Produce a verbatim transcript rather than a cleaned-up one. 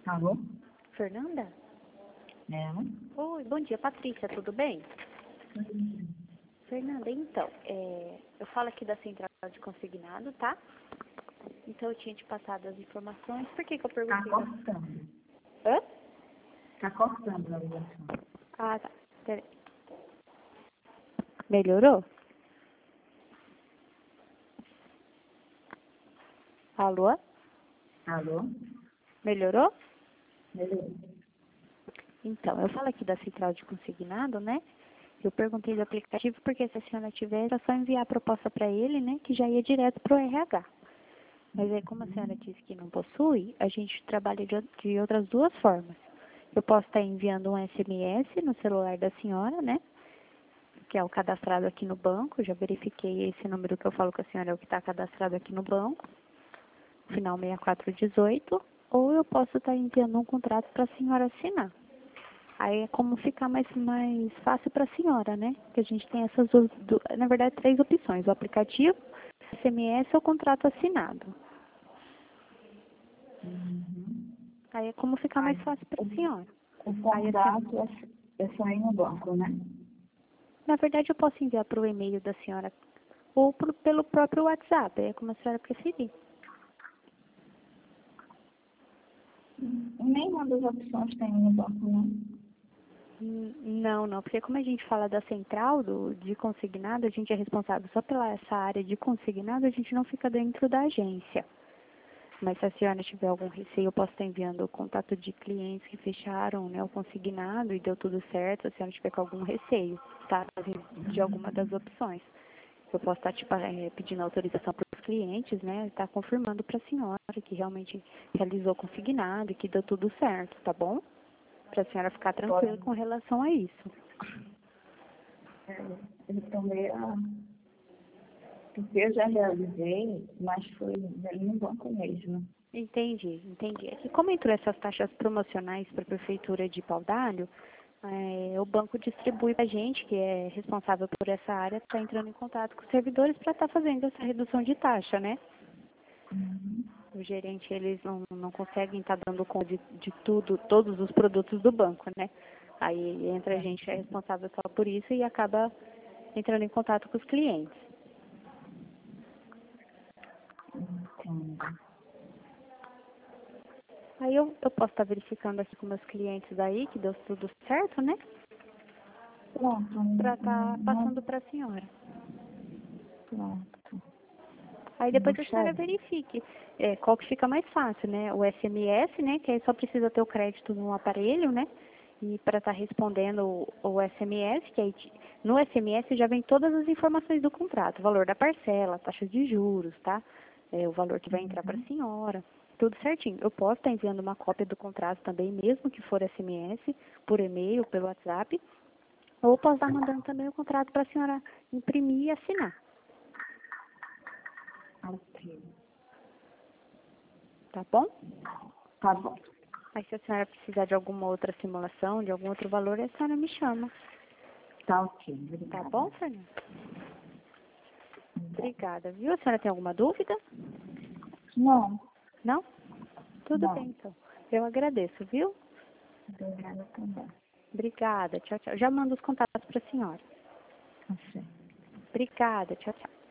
Alô? Fernanda? É. Oi, bom dia, Patrícia, tudo bem? Fernanda, então, é, eu falo aqui da central de consignado, tá? Então eu tinha te passado as informações. Por que que eu Tá perguntei? cortando. Hã? Tá cortando a ligação. Ah, tá. Peraí. Melhorou? Alô? Alô? Melhorou? Melhorou. Então, eu falo aqui da central de consignado, né? Eu perguntei do aplicativo porque se a senhora tiver, era só enviar a proposta para ele, né? Que já ia direto pro R H. Mas aí, como a senhora disse que não possui, a gente trabalha de, ou- de outras duas formas. Eu posso estar enviando um S M S no celular da senhora, né? Que é o cadastrado aqui no banco. Eu já verifiquei esse número que eu falo com a senhora é o que está cadastrado aqui no banco. Final seis quatro um oito. Ou eu posso estar enviando um contrato para a senhora assinar. Aí é como ficar mais, mais fácil para a senhora, né? Que a gente tem essas, duas- du- na verdade, três opções. O aplicativo, S M S ou contrato assinado. Uhum. Aí é como ficar mais Aí, fácil para o, a senhora. o Aí a senhora, contrato é, é só ir no banco, né? na verdade, eu posso enviar para o e-mail da senhora ou pro, pelo próprio WhatsApp, é como a senhora preferir. Nenhuma das opções tem no banco, não. Hum, Não, não, porque como a gente fala da central do, de consignado, a gente é responsável só pela essa área de consignado, a gente não fica dentro da agência. Mas se a senhora tiver algum receio, eu posso estar enviando o contato de clientes que fecharam, né, o consignado e deu tudo certo, se a senhora tiver com algum receio, tá? De alguma das opções. Eu posso estar tipo, eh, pedindo autorização para os clientes, né? Estar confirmando para a senhora que realmente realizou o consignado e que deu tudo certo, tá bom? Para a senhora ficar tranquila Pode. com relação a isso. É, eu também, ah, porque eu já realizei, mas foi ali no banco mesmo. Entendi, entendi. É que como entrou essas taxas promocionais para a Prefeitura de Paudalho, eh, o banco distribui para a gente, que é responsável por essa área, está entrando em contato com os servidores para estar fazendo essa redução de taxa, né? Uhum. O gerente, eles não, não conseguem estar dando conta de, de tudo, todos os produtos do banco, né? Aí entra a gente, que é responsável só por isso e acaba entrando em contato com os clientes. Entendo. Aí eu, eu posso estar verificando aqui com meus clientes daí, que deu tudo certo, né? Pronto, Para estar não, passando para a senhora. pronto. Aí depois a senhora Buxeri. verifique é, qual que fica mais fácil, né? O S M S, né? Que aí só precisa ter o crédito no aparelho, né? E para estar respondendo o, o S M S, que aí te- no S M S já vem todas as informações do contrato, o valor da parcela, taxa de juros, tá? É, o valor que vai entrar para a senhora, tudo certinho. Eu posso estar enviando uma cópia do contrato também, mesmo que for S M S, por e-mail, pelo WhatsApp, ou posso estar mandando também o contrato para a senhora imprimir e assinar, Ok. tá bom? Tá bom. Aí se a senhora precisar de alguma outra simulação, de algum outro valor, a senhora me chama. Tá ok. Tá Obrigada. bom, Fernanda? Obrigada, viu? A senhora tem alguma dúvida? Não, Não? Tudo bem, não. então. Eu agradeço, viu? Obrigada também. Obrigada. Tchau, tchau. Já mando os contatos para a senhora. Tá certo. Obrigada. Tchau, tchau.